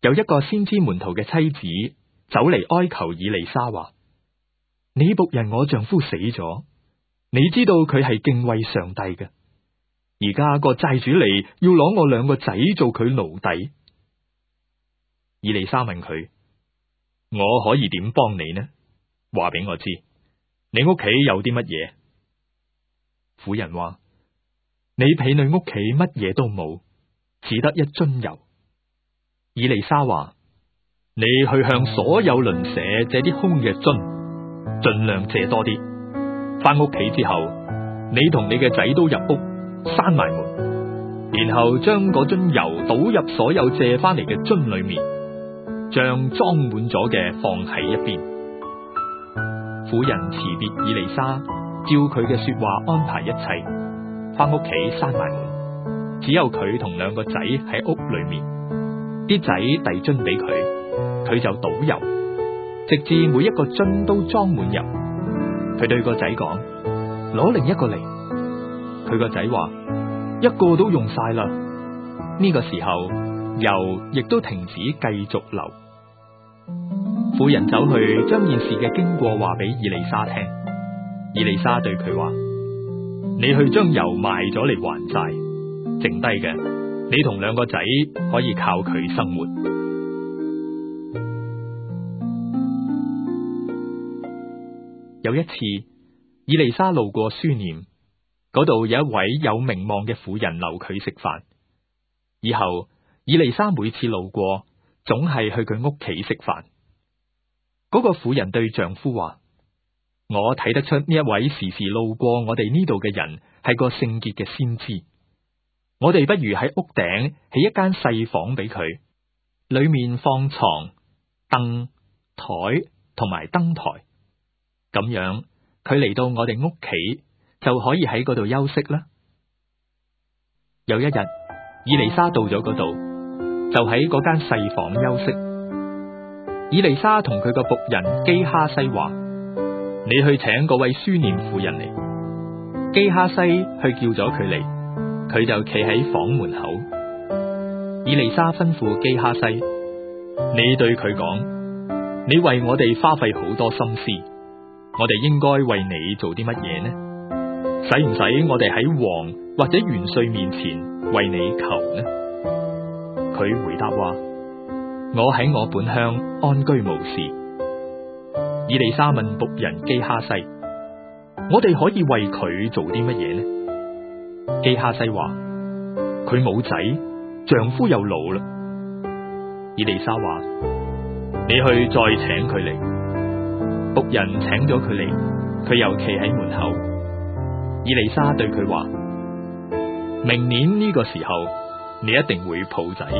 有一個先知門徒嘅妻子走嚟哀求以利沙話：你僕人我丈夫死咗，你知道佢係敬畏上帝嘅，而家個債主嚟要攞我2個仔做佢奴隸。以利沙問佢：我可以點幫你呢？話俾我知，你屋企有啲乜嘢？婦人話：你婢女屋企乜嘢都冇，只得一樽油。以利沙話：你去向所有鄰舍借啲空嘅樽，盡量借多啲。翻屋企之後，你同你嘅仔都入屋，閂埋門，然後將嗰樽油倒入所有借翻嚟嘅樽裏面，將裝滿咗嘅放喺一邊。婦人辭別以利沙，照佢嘅說話安排一切，翻屋企閂埋門，只有佢同2個仔喺屋裏面。啲仔遞樽俾佢，佢就倒油，直至每一個樽都裝滿油。佢對個仔講：攞另一個嚟。佢個仔話：一個都用晒啦。呢個時候，油亦都停止繼續流。婦人走去將件事嘅經過話俾以利沙聽。以利沙對佢話：你去將油賣咗嚟還債，剩低嘅你同2個仔可以靠佢生活。有一次，以利沙路過書念，嗰度有一位有名望嘅婦人留佢食飯。以後，以利沙每次路過，總係去佢屋企食飯。嗰個婦人對丈夫話：我睇得出呢一位時時路過我哋呢度嘅人係個聖潔嘅先知。我哋不如喺屋頂起一間細房俾佢，裏面放床、凳、台同埋燈台，咁樣佢嚟到我哋屋企就可以喺嗰度休息啦。有一日，以利沙到咗嗰度，就喺嗰間細房休息。以利沙同佢個僕人基哈西話：你去請嗰位書念婦人嚟。基哈西去叫咗佢嚟，佢就企喺房門口。以利沙吩咐基哈西：你對佢講，你為我哋花費好多心思，我哋應該為你做啲乜嘢呢？使唔使我哋喺王或者元帥面前為你求呢？佢回答話：我喺我本鄉安居無事。以利沙問僕人基哈西：我哋可以為佢做啲乜嘢呢？基哈西話：佢冇仔，丈夫又老啦。以利沙話：你去再請佢嚟。僕人請咗佢嚟，佢又企喺門口。以利沙對佢話：明年呢個時候，你一定會抱仔。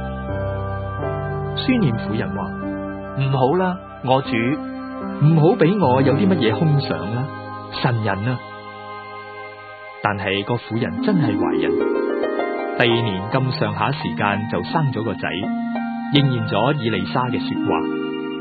書念婦人話：唔好啦，我主，唔好俾我有啲乜嘢空想啦，神人啊！但係個婦人真係懷孕，第2年咁上下時間就生咗個仔，應驗咗以利沙嘅說話。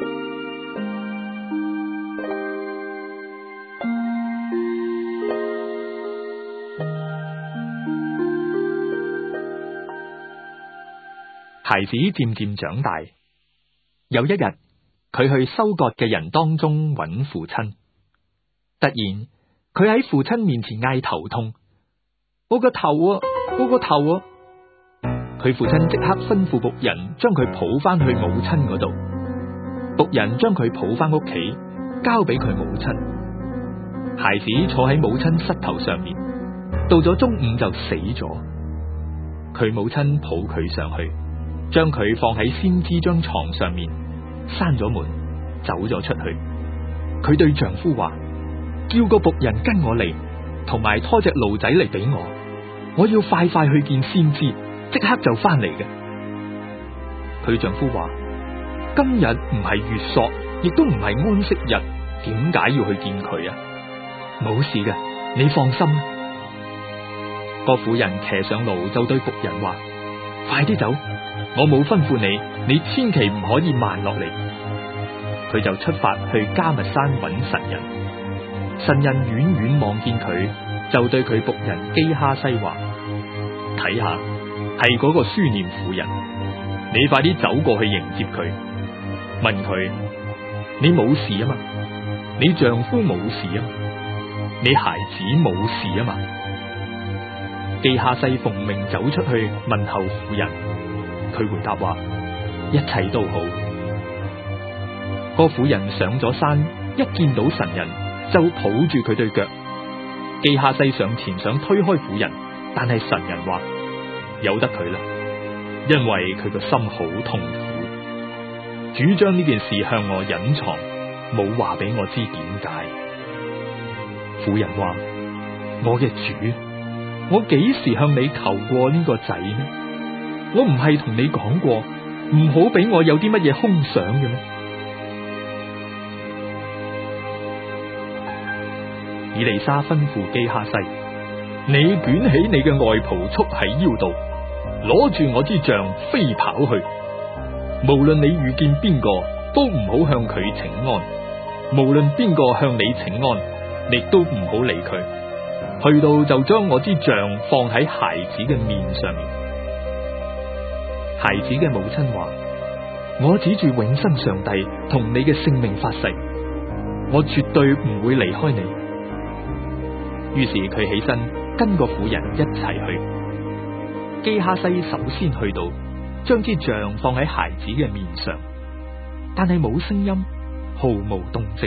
孩子漸漸長大，有一日，佢去收割嘅人當中揾父親。突然，佢喺父親面前嗌頭痛：我個頭啊，我個頭啊！佢父親即刻吩咐僕人將佢抱翻去母親嗰度。僕人將佢抱翻屋企，交俾佢母親。孩子坐喺母親膝頭上面，到咗中午就死咗。佢母親抱佢上去，將佢放喺先知張床上面，閂咗門，走咗出去。佢對丈夫話：叫個僕人跟我嚟，同埋拖隻驢仔嚟俾我要快快去見先知，即刻就翻嚟嘅。佢丈夫話：今日唔係月朔，亦都唔係安息日，點解要去見佢啊？冇事嘅，你放心。個婦人騎上驢就對僕人話：快啲走，我冇吩咐你，你千祈唔可以慢落嚟。佢就出發去迦密山揾神人。神人遠遠望見佢，就對佢僕人基哈西話：睇下，係嗰個書念婦人， 你快啲走過去迎接佢，問佢：你冇事啊嘛？你丈夫冇事啊嘛？你孩子冇事啊嘛？基哈西奉命走出去問候婦人，佢回答話：一切都好。個婦人上咗山，一見到神人就抱住佢對腳。基哈西上前想推開婦人，但係神人話：由得佢啦，因為佢個心好痛苦，主將呢件事向我隱藏，冇話俾我知點解。婦人話：我嘅主，我幾時向你求過呢個仔呢？我唔係同你講過，唔好俾我有啲乜嘢空想嘅咩？以利沙吩咐基哈西：你捲起你嘅外袍束喺腰度，攞住我支杖飛跑去。無論你遇見邊個，都唔好向佢請安；無論邊個向你請安，你都唔好理佢。去到就將我支杖放喺孩子嘅面上面。孩子嘅母親話：我指住永生上帝同你嘅性命發誓，我絕對唔會離開你。於是佢起身跟個婦人一齊去。基哈西首先去到，將支杖放喺孩子嘅面上，但係冇聲音，毫無動靜。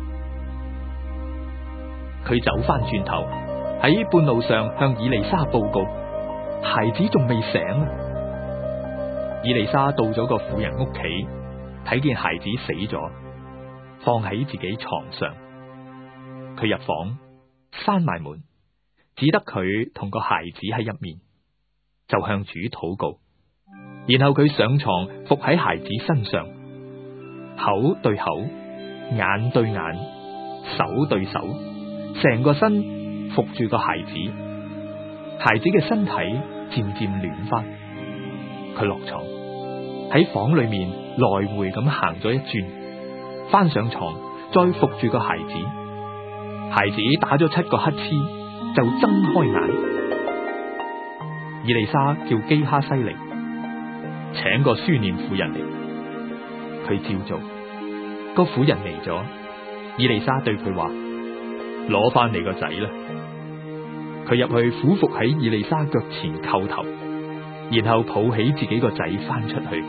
佢走翻轉頭，喺半路上向以利沙報告：孩子仲未醒啊！以利沙到咗個婦人屋企，睇見孩子死咗，放喺自己床上。佢入房，閂埋門，只得佢同個孩子喺入面，就向主禱告。然後佢上床伏喺孩子身上，口對口，眼對眼，手對手，成個身伏住個孩子。孩子嘅身體漸漸暖翻，佢落床喺房裏面來回咁行咗一轉，翻上床再伏住個孩子。孩子打咗7個乞嗤，就睜開眼。以利沙叫基哈西嚟，請個書念婦人嚟。佢照做。個婦人嚟咗，以利沙對佢話：攞翻你個仔啦。佢入去俯伏喺以利沙腳前叩頭，然後抱起自己個仔翻出去。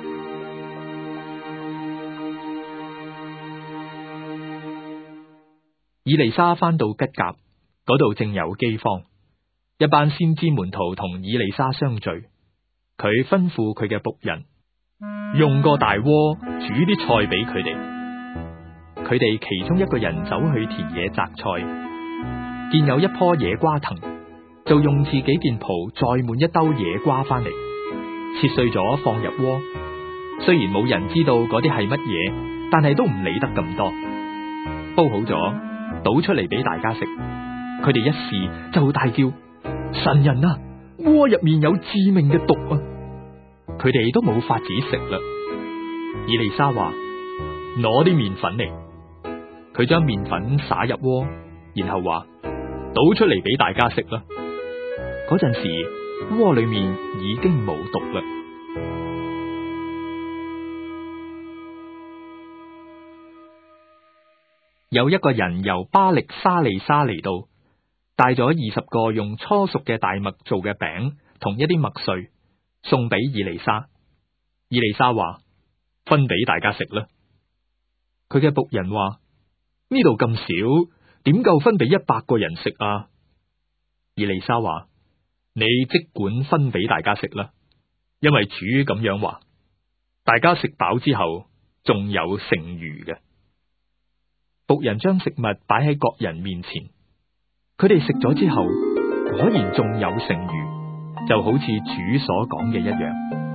以利沙翻到吉甲，嗰度正有饑荒，一班先知門徒同以利沙相聚。佢吩咐佢嘅僕人用個大鍋煮啲菜俾佢哋。佢哋其中一個人走去田野摘菜，見有一棵野瓜藤，就用自己件袍載滿一兜野瓜翻嚟，切碎咗放入鍋。雖然冇人知道嗰啲係乜嘢，但係都唔理得咁多。煲好咗，倒出嚟俾大家食。佢哋一試就大叫：神人啊，鍋入面有致命嘅毒啊！佢哋都冇法子食啦。以利沙話：攞啲麵粉嚟。佢將麵粉灑入鍋，然後話：倒出嚟俾大家食啦。嗰陣時，鍋裏面已經冇毒啦。有一個人由巴力沙利沙嚟到，帶咗20個用初熟嘅大麥做嘅餅同一啲麥穗，送俾以利沙。以利沙話：分俾大家食啦。佢嘅僕人話：呢度咁少，點夠分俾100個人食啊？以利沙話：你即管分俾大家食啦，因為主咁樣話，大家食飽之後仲有剩餘嘅。僕人將食物擺喺各人面前，佢哋食咗之後，果然仲有剩餘，就好似主所講嘅一樣。